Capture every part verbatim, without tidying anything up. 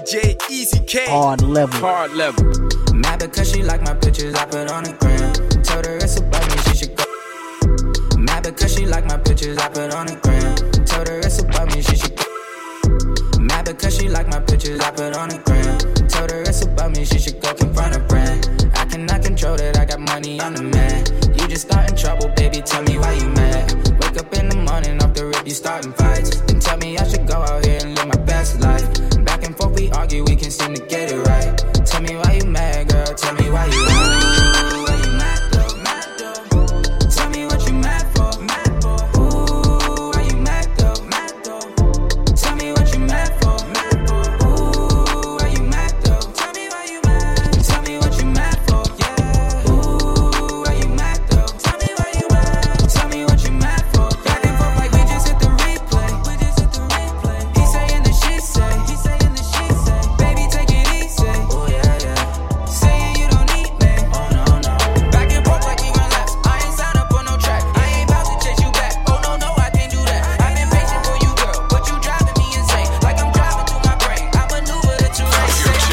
J Easy K. Hard level. Hard level. Mad because she like my pictures, I put on the gram. Told her it's about me, she should go. Mad because she like my pictures, I put on the gram. Told her it's about me, she should go. Mad because she like my pictures, I put on the gram. Told her it's about me, she should go confront a brand. I cannot control that, I got money, I'm the man. You just starting trouble, baby, tell me why you mad. Wake up in the morning, off the rip, you starting fights. Then tell me I should go out here and live my best life. Back and forth we argue, we can seem to get it right. Tell me why you mad, girl, tell me why you mad. Why you mad though, mad though? Tell me what you mad for, mad for. Ooh, why you mad though, mad though? Tell me what you mad for, mad for. Ooh, why you mad though? Tell me why you mad. Tell me what you mad for, yeah. Ooh, why you mad though? Tell me why you mad. Tell me what you mad for. Back and forth like we just hit the replay. We just hit the replay. He saying that she say, he saying that she say. Baby, take it easy. Oh yeah, yeah. Saying you don't need me. Oh no, no. Back and forth like we gon' last. I ain't signed up for no track. I ain't about to chase you back. Oh no, no, I can't do that. I've been patient for you, girl, but you driving me insane. Like I'm driving through my brain. I maneuver the two lanes.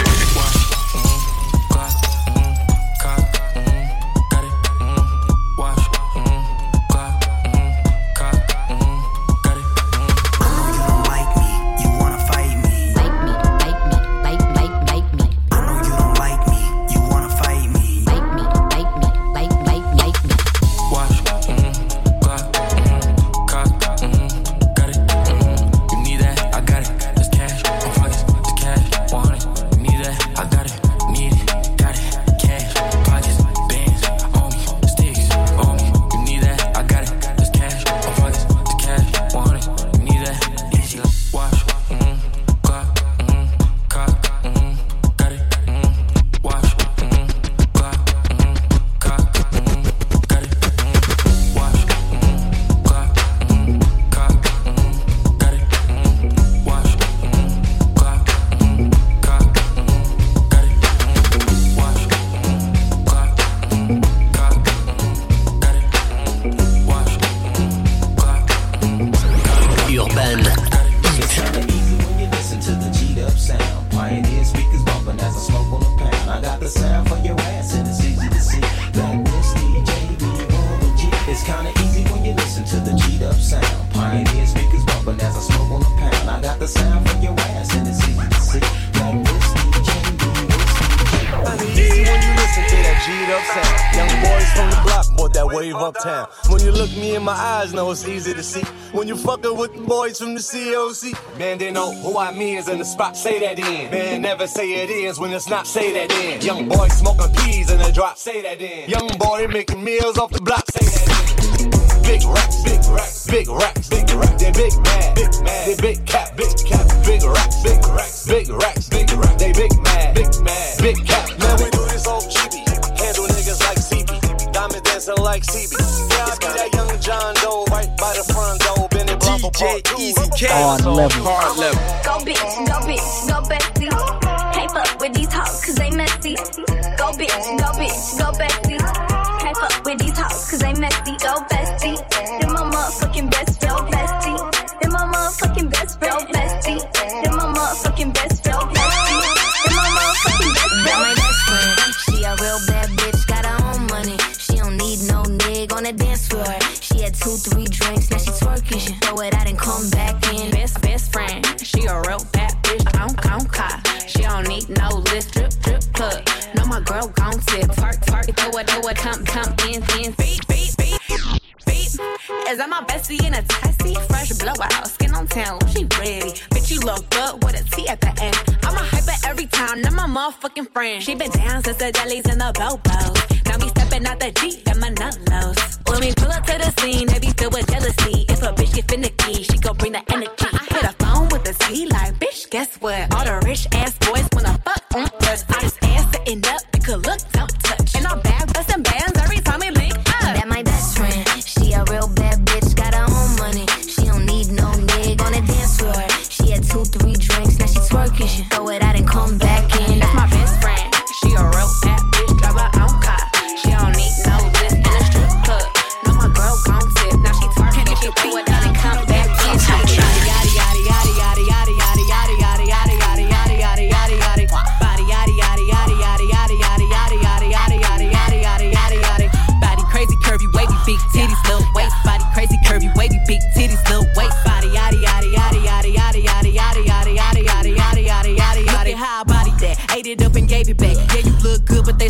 Uptown. When you look me in my eyes, know it's easy to see. When you fucking with the boys from the C O C, man, they know who I means in the spot. Say that in, man, never say it is when it's not. Say that in. Young boy smoking peas in the drop. Say that in. Young boy making meals off the block. Say that in. Big racks, big racks, big racks, big racks. They big mad, big mad. They big cap, big cap, big racks, big racks, big racks, big racks. They big mad, big mad, big cap. Man, we do this old cheapy. Handle niggas like C B. Diamond dancing like C B. Yeah, I be that young John Doe right by the front door. Benny Blanco D J Easy K. Hard level. Hard level. Go bitch, go bitch, go bestie. Can't fuck with these hoes cause they messy. Go bitch, go bitch, go bestie. Can't fuck with these hoes cause they messy. Go bestie. They're my motherfucking best friend. Bestie. They're my motherfucking best friend. Bestie. They're my motherfucking best friend. Bestie. They're my motherfucking best friend. That's my best friend. She a real bad bitch, got her own money. She don't need no nigga on the dance floor. She had two, three drinks, now she twerking. She throw it out and come back in. Best, best friend, she a real bad bitch. I don't, I don't cry. She don't need no lift, drip, drip, plug. No, my girl gon' tip, twerk, twerk. Throw it, throw it, come, come in, in. Beat, beat, beat, beat. Is that my bestie in a testy? Fresh blowout, skin on town, she ready. Bitch, you look good with a T at the end. I'm a hyper every time, not my motherfucking friend. She been down since the delis and the bobos. Now we stepping out the Jeep and my nut-lows. When we pull up to the scene, they be filled with jealousy. If a bitch get finicky, she gon' bring the energy. I hit a phone with a Z like, bitch, guess what? All the rich ass boys wanna fuck on us. I just ass sitting up, you could look, don't touch. And our bag bustin' bands every time we link up. That my best friend. She a real bad bitch, got her own money. She don't need no nigga on the dance floor. She had two, three drinks, now she twerking. She throw it out and come back in. That's my best friend. She a real bad bitch, drive her own car. She don't need no lift in a strip club. No, my girl gon' tip, now she twerking and she throw it out and come back in. Yada yada yada yada yada yada yada yada yada yada yada yada yada yada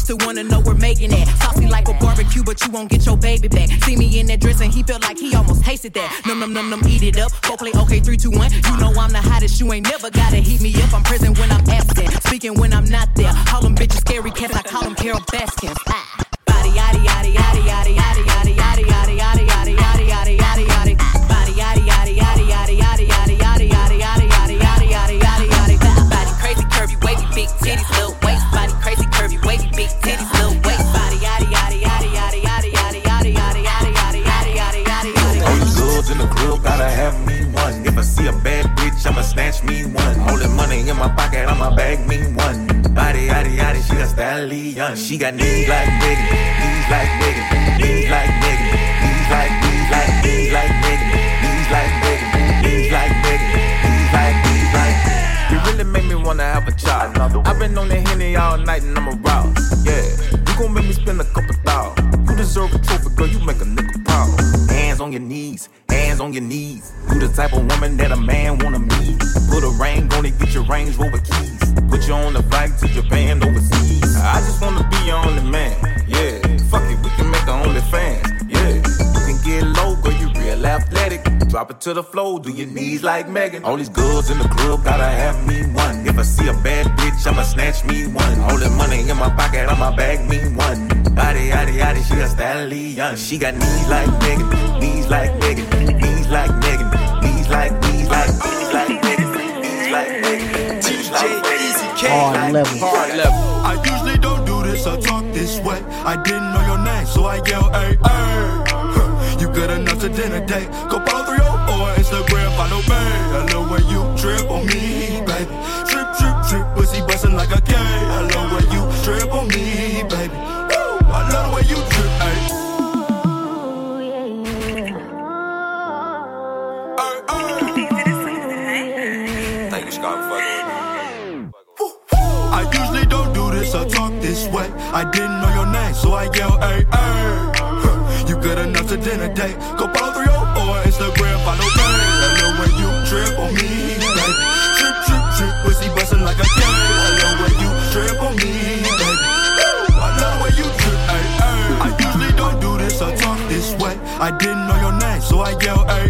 still wanna know where Megan at. Saucy like a barbecue, but you won't get your baby back. See me in that dress and he felt like he almost tasted that. Num num num num, eat it up. Go play okay, three, two, one. You know I'm the hottest, you ain't never gotta heat me up. I'm present when I'm absent, speaking when I'm not there. Call them bitches scary cats, I call them Carol Baskins. Ah. Body yaddy yaddy yaddy yaddy yaddy yaddy yaddy yaddy yaddy yaddy yaddy yaddy yaddy yaddy. Body yaddy yaddy yaddy yaddy yaddy yaddy yaddy yaddy yaddy yaddy yaddy yaddy yaddy yaddy. Body crazy curvy wavy big titties little waist. Body crazy curvy wavy big titties little waist. Body yaddy yaddy yaddy yaddy yaddy yaddy yaddy yaddy yaddy yaddy yaddy yaddy yaddy. All the girls in the club gotta have me one. If I see a bad bitch, I'ma snatch me one. All the money in my pocket, I'ma bag me one. Body yaddy yaddy, she a stallion. She got knees like Megan, knees like Megan, knees like Megan, knees like knees like knees like Megan, knees like Megan, knees like Megan, knees like knees like. You really make me wanna have a child. I've been on the Henny all night and I'm aroused. Yeah, you gon' make me spend a couple thousand. You deserve a trophy, girl. You make a nigga proud. Hands on your knees, hands on your knees. You the type of woman that a man wanna meet. Put a ring on it, get your Range Rover keys. Put you on the flight to Japan overseas. I just wanna be your only man. Yeah, fuck it, we can make a OnlyFans. Yeah, you can get low, girl, you real athletic. Drop it to the floor, do your knees like Megan. All these girls in the club gotta have me one. If I see a bad bitch, I'ma snatch me one. All the money in my pocket, I'ma bag me one. Body, yaddy, yaddy, she a stallion. She got knees like Megan, knees like Megan, knees like Megan, knees like, knees like, knees like Megan, knees like Megan. D J Easy K. Hard level. Hard level. I usually don't do this or talk this way. I didn't know your name, so I yell, hey, hey. You good enough to dinner date? Go follow three oh four Instagram, follow me. I love when you trip on me, baby. Trip, trip, trip, pussy bustin' like a K. I love when you trip on me, baby. Woo! I love the way you trip, hey. Thank you, Scott, for fucking with me. I usually don't do this or talk this way. I didn't know your name, so I yell, hey, hey. You good enough to dinner date? Go follow three oh four Instagram, follow me. I love when you trip on me, baby. Trip, trip, trip, pussy bustin' like a K. I love when you trip on me, baby. I love when you trip, hey, hey. I usually don't do this or talk this way. I didn't know your name, so I yell, hey,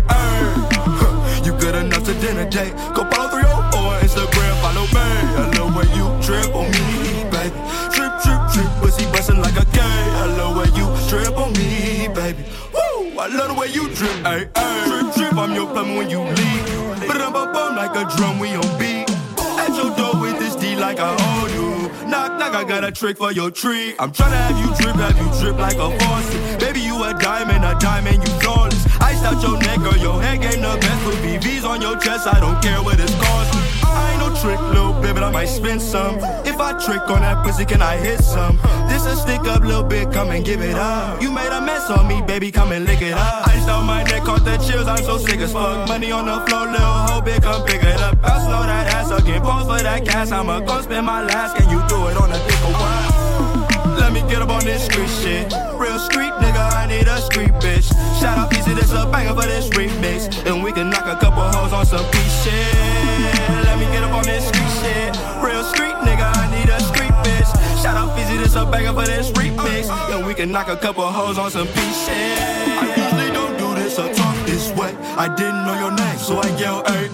hey. You good enough to dinner date? Go follow three oh four Instagram, follow me. I love when you trip on me, baby. Trip, trip, trip, pussy bustin' like a K. I love when you trip on me, baby. Woo! I love the way you trip, ay, ay. Trip, trip, I'm your plumber when you leave. But I'm a bum like a drum, we on beat. At your door with this D like I owe you. Knock, knock, I got a trick for your tree. I'm tryna have you drip, have you drip like a faucet. Baby, you a diamond, a diamond, you flawless. Iced out your neck, girl, your head game the best. With B Vs on your chest, I don't care what it's costing. I ain't no trick, little bit, but I might spend some. If I trick on that pussy, can I hit some? This a stick up, little bit, come and give it up. You made a mess on me, baby, come and lick it up. Iced out my neck, caught the chills, I'm so sick as fuck. Money on the floor, little hoe, big, come pick it up. I slow that ass again, pause for that cash. I'ma go spend my last, can you do it on a dick or what? Let me get up on this street shit. Real street nigga, I need a street bitch. Shout out P C, this a banger for this remix. And we can knock a couple hoes on some piece shit. Let me get up on this street shit. Real street nigga, I need a street bitch. Shout out P C, this a banger for this remix. And we can knock a couple hoes on some piece shit. I usually don't do this or talk this way. I didn't know your name, so I yell, hey,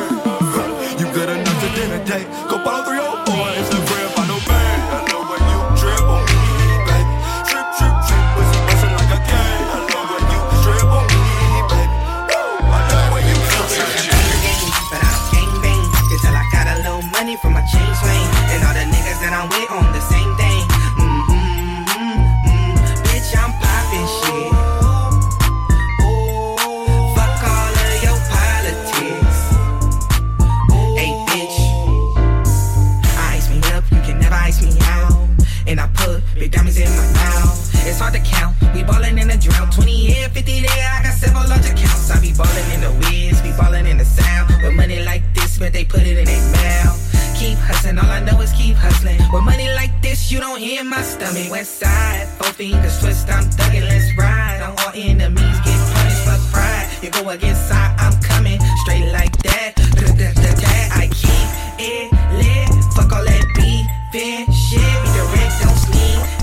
hey. You good enough to dinner date? Go follow three oh four Instagram, follow me. I love when you trip on me, baby. Trip, trip, trip, pussy bustin' like a K. I love when you trip on me, baby. Woo! I love when you trip. But I don't gang bang until I got a little money from my chain swing. And all the niggas that I'm with on the same thing. Mm-hmm, mm-hmm. Bitch, I'm poppin' shit. Fuck all of your politics. Hey, bitch. Ice me up, you can never ice me out. And I put big diamonds in my mouth. It's hard to count, we ballin' in the drought. Twenty here, fifty there, I got several large accounts. I be ballin' in the whiz, be ballin' in the sound. With money like this, but they put it in their mouth. Keep hustlin', all I know is keep hustlin'. With money like this, you don't hear my stomach. West side, four fingers twist, I'm thuggin', let's ride. On all enemies, get punished, fuck pride. You go against side, I'm coming, straight like that. I keep it lit, fuck all that beef and shit. Be direct, don't sneak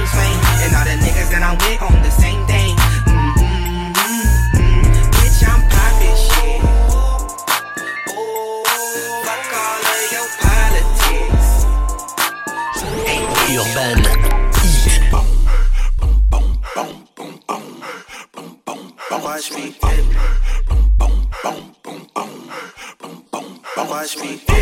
swing. And all the niggas that I'm with on the same thing. Mm-hmm, mm-hmm. Bitch, I'm poppin' shit. Fuck all of your politics. Urban. Watch me dip. Watch me dip. Watch me dip.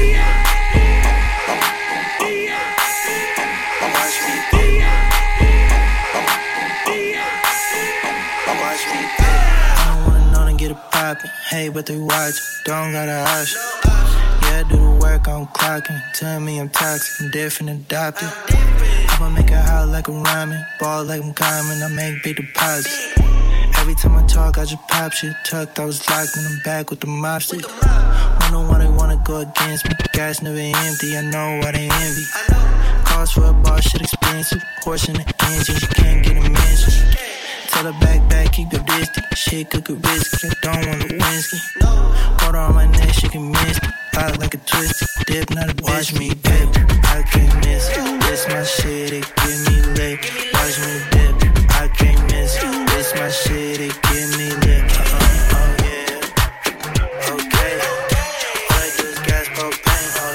Watch me dip. I don't wanna know to get it poppin'. Hey, but they watch. Don't got a option. Yeah, do the work, I'm clocking. Tell me I'm toxic, I'm different, adopted. I'ma make it hot like I'm rhyming. Ball like I'm climbing, I make big deposits. Every time I talk, I just pop shit. Tucked, I was locked in the back with the mobsters. Wonder why they wanna go against me. Gas never empty, I know why they envy. Cost for a bar, shit expensive. Horse in the engine, you can't get a mention. Tell her back, back, keep your distance. Shit could get risky, I don't want a whiskey. Water on my neck, she can miss me. Pop like a twisted dip, not a watch me dip. I can't miss it. This my shit, it give me lit. Watch me dip, I can't miss it. This my shit, it give me lit. Uh-uh, oh yeah. Okay. All I do is gas, propane, oh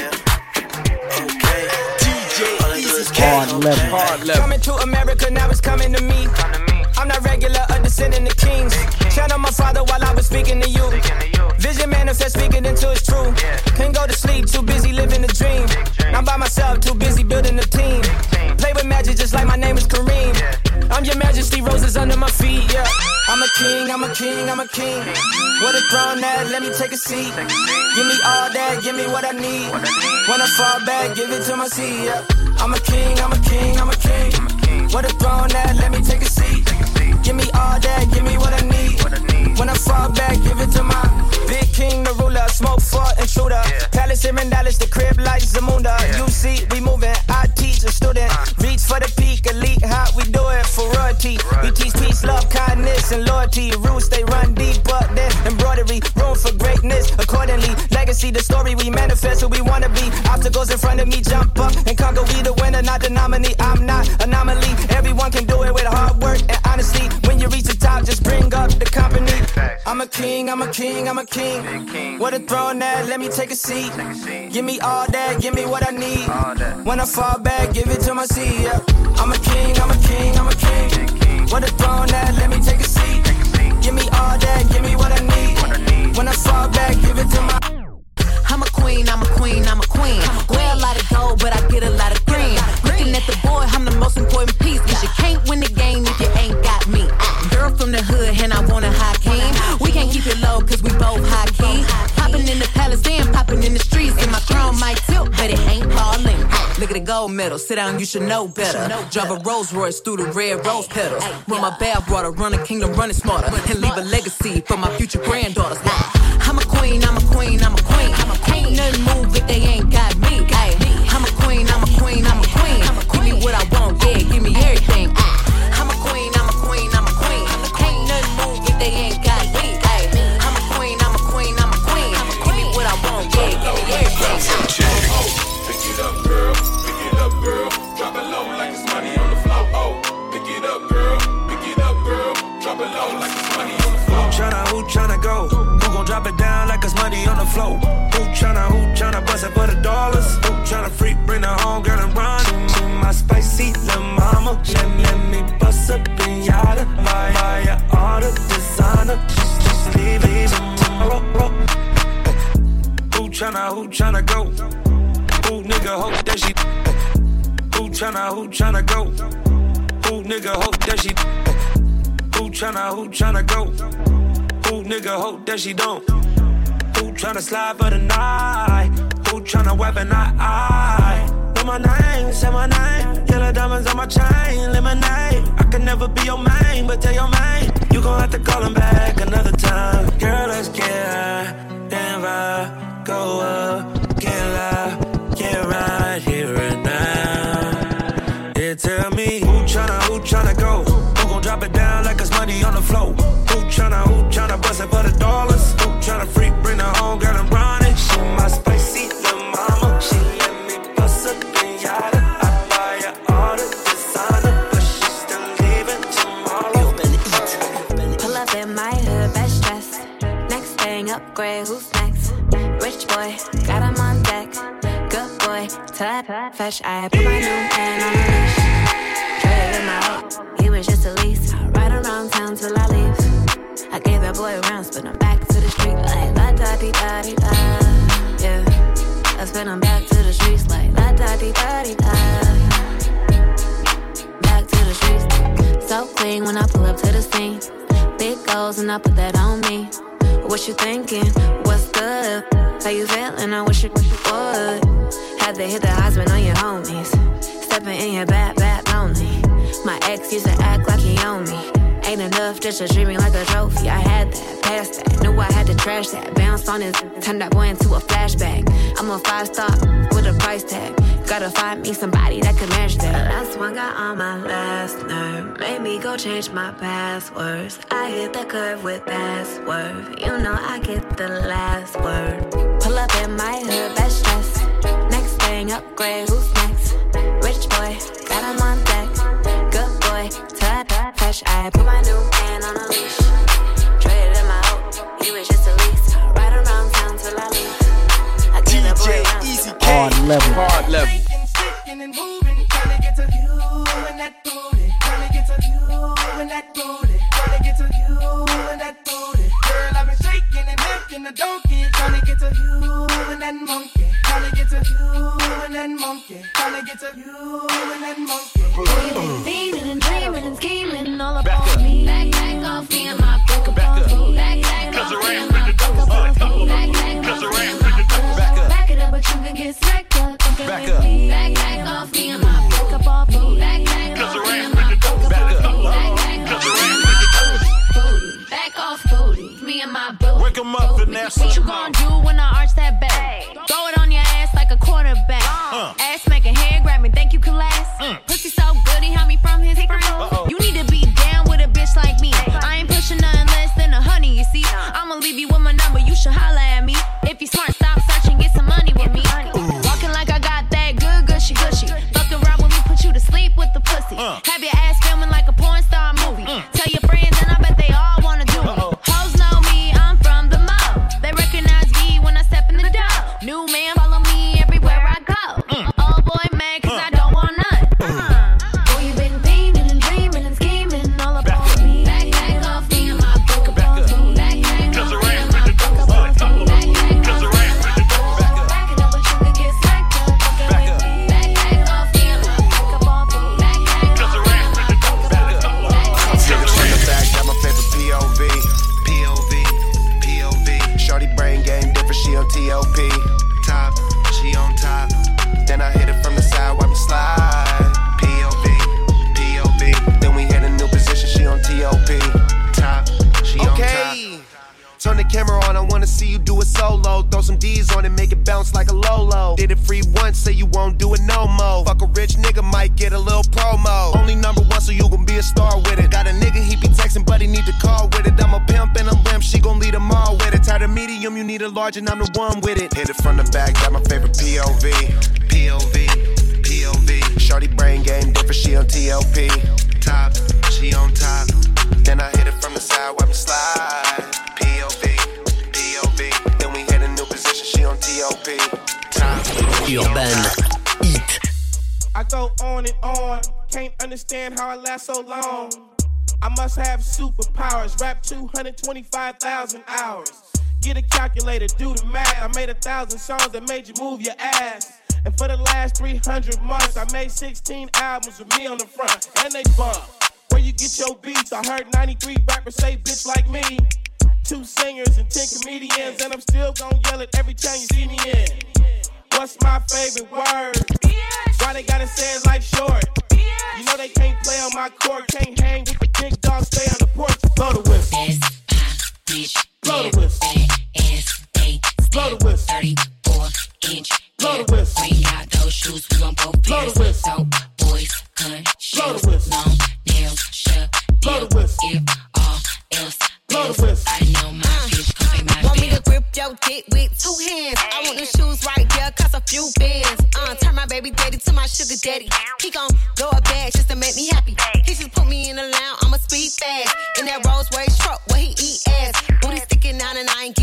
yeah. Okay. D J Easy K. Hard level. Hard level. Coming to America, now it's coming to me. I'm not regular, a descendant of kings. Shout out my father while I was speaking to you. Vision manifest, speaking until it's true. Can't go to sleep, too busy living a dream. I'm by myself, too busy building a team. Play with magic just like my name is Kareem. I'm your majesty, roses under my feet, yeah. I'm a king, I'm a king, I'm a king. What a throne at, let me take a seat. Give me all that, give me what I need. When I fall back, give it to my seat, yeah. I'm a king, I'm a king, I'm a king. What a throne at, let me take a seat. Give me all that, give me what I need. When I fall back, give it to my big king, the ruler. Smoke for intruder. Palace here in Dallas, the crib like Zamunda. You see, we moving, I teach a student. Reach for the peak, elite, hot, we do it for royalty. We teach peace, love, kindness, and loyalty. Roots, they run deep, but then embroidery. Room for greatness, accordingly. Legacy, the story we manifest, who we wanna be. Obstacles in front of me, jump up and conquer. We the winner, not the nominee. I'm not anomaly. Everyone can do it with hard work and honesty. When you reach the top, just bring up the company. I'm a king, I'm a king, I'm a king. What a throne at, let me take a seat. Give me all that, give me what I need. When I fall back, give it to my seat, yeah. I'm a king, I'm a king, I'm a king. What a throne at, let me take a seat. Give me all that, give me what I need. When I fall back, give it to my... I'm a queen, I'm a queen, I'm a queen. Wear a lot of gold, but I get a lot of green. Looking at the boy, I'm the most important piece. Cause you can't win the game if you ain't got me. Girl from the hood, and I want a high king. We can't keep it low, cause we both high key. Popping in the palace and popping in the streets. And my crown might tilt, but it ain't falling. Look at the gold medal, sit down, you should know better. Drive a Rolls Royce through the red rose petals. Run my bad water, run a kingdom, run it smarter. And leave a legacy for my future granddaughters. I'm a queen, I'm a queen, I'm a queen. Ain't nothing move if they ain't got me. Ay, I'm a queen, I'm a queen, I'm a queen. Give me what I want, yeah, give me everything. I'm a queen, I'm a queen, I'm a queen. Ain't nothing move if they ain't got me. Ay, I'm a queen, I'm a queen, I'm a queen. Give me what I want, yeah, give me everything. Pick it up, girl, pick it up, girl. Drop it low like it's money on the floor. Oh, pick it up, girl, pick it up, girl. Drop it low like it's money on the floor. Who tryna, who tryna go? Who gon' drop it down like it's money on the floor? Who tryna, who tryna bust it for the dollars? Who tryna freak, bring her home, girl, and run? To my spicy little mama. Let, let me bust a pinata. Buy, buy ya all the designer. Just, just leave it tomorrow. Who tryna, who tryna go? Who nigga hope that she? Who tryna, who tryna go? Who nigga hope that she? Who tryna, who tryna go? Who nigga hope that she don't? Who tryna slide for the night? Who tryna weapon I, I? Know my name, say my name. Yellow diamonds on my chain, lemonade. I can never be your main, but tell your main you gon' have to call him back another time. Girl, let's get high, then ride, go up, get loud, get right here and now. Yeah, tell me who tryna, who tryna go? Who gon' drop it down like it's money on the floor? Who tryna, who tryna bust it for the dollars? Who tryna freak, bring her home, girl, and run it? She my spicy little mama. She let me bust a pinata. I buy her all the designer. upgrade, who's next? Rich boy, got him on deck. Good boy, tap, fresh eye, put my new man on a leash. Traded him out, he was just a lease. I ride around town till I leave. I gave that boy rounds, but I'm back to the street like la da di da di da. Yeah, I spin him back to the streets like la da di da di da. Back to the streets, so clean when I pull up to the scene. Big goals and I put that on me. What you thinking? What's good? How you feeling? I wish you would. Had to hit the husband on your homies. Stepping in your bad, bad lonely. My ex used to act like he owned me. Ain't enough just to treat me like a trophy. I had that, passed that, knew I had to trash that. Bounced on his, turned that boy into a flashback. I'm a five star with a price tag. Gotta find me somebody that can match that. Last one got on my last nerve. Made me go change my passwords. I hit the curve with password. You know I get the last word. Pull up in my hood, best dress. Next thing, upgrade, who's next? Rich boy, got him on deck. Good boy, tap, fresh eye, put my new man on a leash. Traded him out, he was just a lease. Ride around town till I leave. I get the boy down. Easy K. Hard level. Hard level. Shaking and moving, trying to get to you and that booty. Trying to get to you and that booty. Trying to get to you and that booty. Girl, I've been shaking and making a donkey. Trying to get to you and that monkey. Trying to get to you and that monkey. Trying to get to you and that monkey. Feeling and dreaming and scheming all about me. Back, back off me and my book up off me. Back, back off me and my book up off me. Back, back off me and my book up. Back it up, but you can get smacked up. Back up. Back, back off me and my book up off me. Back, back off me and my book up off me. Back, back off me and my booty. Back off booty. Me and my booty. Wake 'em up, Vanessa. What you gonna do when I arch that back? Throw it on your ass like a quarterback. Uh. Ass making hair grab me, think you can last? Mm. Pussy so good, he helped me from his friend. Uh-oh. You need to be down with a bitch like me. I ain't pushing nothing less than a honey, you see. I'ma leave you with my number, you should holla at me. If you smart, stop searching, get some money with me. Ooh. Walking like I got that good, gushy, gushy. Fuck around with me, put you to sleep with the pussy. Uh. Have your ass filming like a porn star movie. Mm. Tell your friends and I bet they all wanna do Uh-oh. it. Hoes know me, I'm from the mall. They recognize me when I step in the door. New man, follow me everywhere I go. Mm. Old boy mad cause uh. I don't want none. Uh. Boy, you been dreaming and dreaming and scheming all about me. Back, back off me and my book up off me. Back, back off me and my book up off me. Back, back off me and my book up off me. Back it up, but you can get smacked up. Back up. Back, back off me and my book up off me. Back, back off me and my book up off me. I'm feeling from the back, got my favorite P O V. P O V, P O V. Shorty brain game different, she on T O P. Top, she on top. Then I hit it from the side while we slide. P O V, P O V. Then we hit a new position, she on T O P. Top, she on top. Okay, turn the camera on, I wanna see you do it solo. Throw some D's on it, make it bounce like a Lolo. Did it free once, say you won't do it no more. Fuck a rich nigga, might get a little promo. Only number one, so you gon' be a star with it. Got a nigga, he be texting, but he need to call with it. I'm a pimp and I'm limp, she gon' lead them all with it. Tired of medium, you need a large and I'm the one with it. Hit it from the back, got my favorite P O V. P O V, P O V. Shorty brain game different, she on T L P. Top, she on top. Then I hit it from the side while we slide. P O V, P O V. Then we hit a new position, she on T L P. Top, Urban Hit. I go on and on, can't understand how I last so long. I must have superpowers, rap two hundred twenty-five thousand hours. Get a calculator, do the math. I made a thousand songs that made you move your ass. And for the last three hundred months, I made sixteen albums with me on the front, and they bump. Where you get your beats? I heard ninety-three rappers say bitch like me. Two singers and ten comedians, and I'm still gon' yell it every time you see me in. What's my favorite word? Why they gotta say it like short? You know they can't play on my court, can't hang with the big dogs, stay on the porch. Blow the whistle. Blow the whistle. Blow the whistle. thirty-four inch. Blow the whistle. Bring out those shoes, we want both pairs. Blow the whistle. So boys, gun, shoes, long nails, shut. Blow the whistle. If all else Blow the whistle. I know my bitch gon' pay my Want bill. me to grip your dick with two hands? I want them shoes right there, cost a few bands. Uh, turn my baby daddy to my sugar daddy. He gon' blow a bag just to make me happy. He just put me in the lounge, I'ma speed fast. In that Rolls Royce truck where he eat ass. Booty sticking out and I ain't get shot.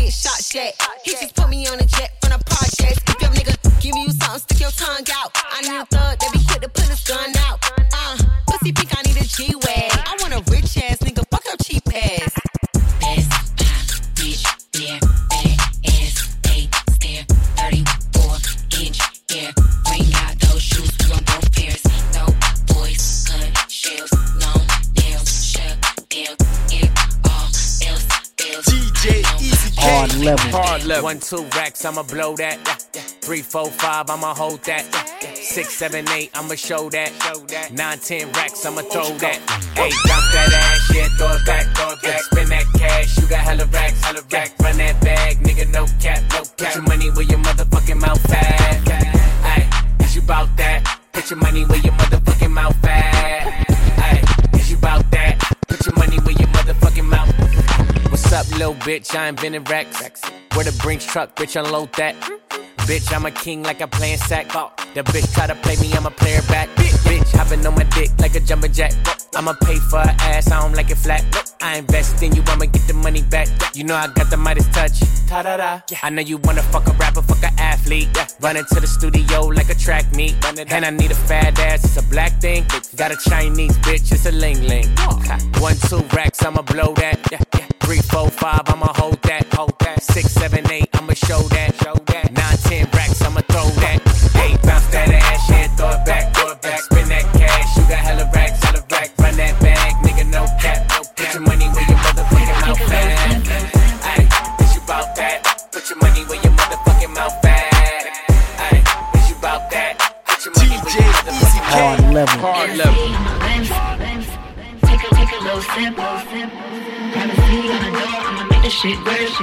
at? He just put me on a jet from the projects. If your nigga give you something, stick your tongue out. I need a thug that be quick to put his gun out. Uh, pussy pink, I need a G-Wag. I want a rich ass nigga, fuck your cheap ass. Best pop, bitch, there, fat ass, they stare, thirty-four inch hair. Bring out those shoes, we want both pairs. Dope boys, gun shells, long nails, shut down, if all else fails. D J Easy K. Hard level. Hard level. One, two racks, I'ma blow that. Three, four, five, I'ma hold that. Six, seven, eight, I'ma show that. Nine, ten racks, I'ma throw that. Hey, bounce that ass, yeah, throw it back, throw it back. Spin that cash, you got hella racks, hella rack. Run that bag, nigga, no cap, no cap. Put your money where your motherfucking mouth at. Ay, is you bout that? Put your money where your motherfucking mouth at. Ay, is you bout that? Put your money where your motherfucking mouth. What's up, little bitch? I invented racks. Where the Brinks truck, bitch, unload that. Bitch, I'm a king like I'm playing sack. The bitch try to play me, I'ma play her back. Bitch, hopping on my dick like a jumping jack. I'ma pay for her ass, I don't like it flat. I invest in you, I'ma get the money back. You know I got the Midas touch. Ta-da-da. I know you wanna fuck a rapper, fuck a athlete. Running to the studio like a track meet. And I need a fat ass, it's a black thing. Got a Chinese bitch, it's a ling-ling. One, two racks, I'ma blow that. Three, four, five, I'ma hold that. Hold that. Six, seven, eight, I'ma show that. Show that. Nine, ten racks, I'ma throw that. Hey, bounce that ass, yeah, throw it back, throw it back. Spin that cash, you got hella racks, hella rack. Run that bag, nigga, no cap, no cap. Put your money where your motherfucking mouth at. Ay, is you bout that? Put your money where your motherfucking mouth at. Ay, is you bout that? Put your money where your motherfucking mouth at. Hard level. Hard level. Take a, take a little sip, little sip. Privacy on the door, I'ma make this shit work. Rich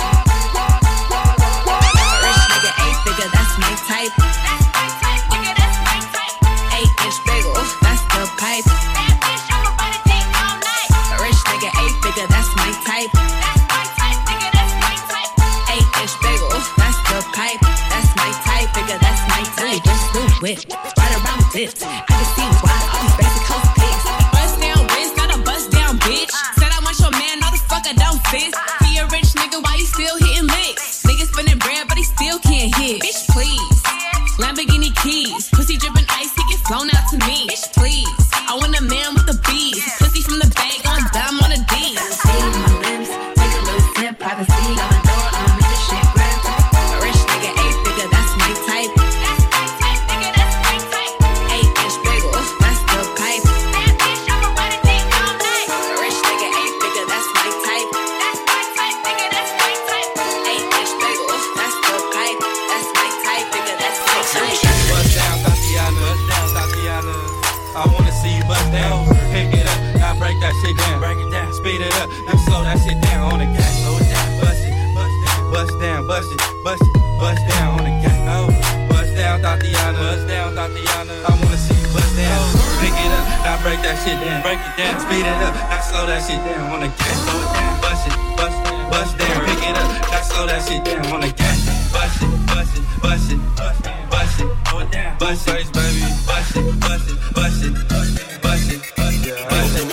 nigga, eight figure, that's my type. Eight inch bagel, that's the pipe. Rich nigga, eight figure, that's my type. Eight inch bagel, that's the pipe. That's my type, figure, that's my type. Just do it, right around this. I can see why all these basic hoes pics. Bust down wrist, got a bust down bitch. Said I want your man, no the fuck I don't fit. He a rich nigga, why you still hitting licks? Nigga spinning bread, but he still can't hit. Bitch, please. Lamborghini keys, pussy dripping ice, he get flown out to me. Bitch, please. I want a man with the bees. Pussy from the bag on dime on a D. See my lips, take a little sip, privacy on the door, I'ma make this shit grip. A rich nigga, eight figure, that's my type. Eight inch bagel, that's the pipe. A rich nigga, eight figure, that's my type. Eight inch bagel, that's the pipe. That's my type, figure, that's my type. Bust down, Tatiana, bust down, Tatiana. I wanna see you bust down. Pick it up, now break that shit down. Break it down, speed it up, now slow that shit down on the gas. Slow it down, bust it, bust down, bust it, bust it, bust down on the gas. Oh, bust down, Tatiana, bust down, Tatiana. I wanna see you bust down. Pick it up, now break that shit down. Break it down, speed it up, now slow that shit down on the gas. Slow it down, bust it, bust it, bust down. Pick it up, now slow that shit down on the gas. Bust it, bust it, bust it, bust it, bust it, slow it down. Bust it, baby, bust it, bust it, bust it, bust it, bust it, bust it, bust it.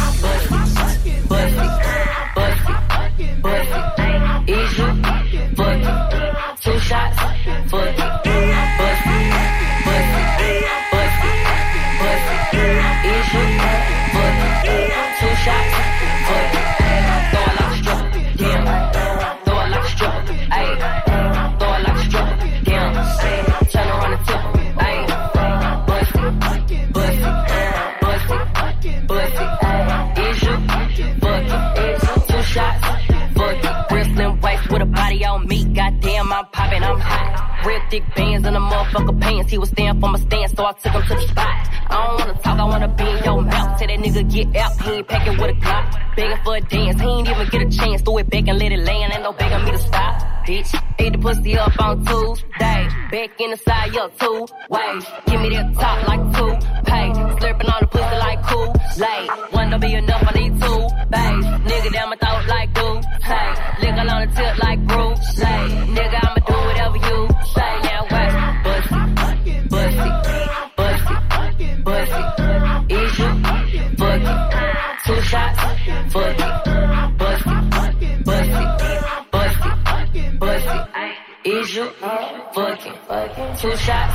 Is you fuck it? Two shots, fuck it. Bust it, bust it, bust it, bust it. Is you fuck it? Two shots, fuck it. Throw it like a stripper, damn. Throw it like a stripper, ayy. Throw it like a stripper, damn. Turn around and tip, ayy. Bust it, bust it, bust it, bust it. Is you fuck it? Two shots. With a body on me, goddamn, I'm poppin', I'm hot. Real thick bands in the motherfucker pants. He was staying for my stand, so I took him to the spot. I don't wanna talk, I wanna be in your mouth. Tell that nigga get out, he ain't packing with a Glock. Begging for a dance, he ain't even get a chance. Throw it back and let it land, ain't no begging me to stop. Bitch, ate the pussy up on Tuesday. Back in the side, up two ways. Give me that top like two pay. Slurping on the pussy like Kool-Aid. One don't be enough, I need two bays. Nigga down my throat like glue. Hey, lick on the tip like Bruce. Hey, nigga, I'ma do whatever you say. Now watch, bust it, bust it, bust it, bust it. Is you fuck it? Two shots, fuck it, bust it, bust it, bust it. two shots.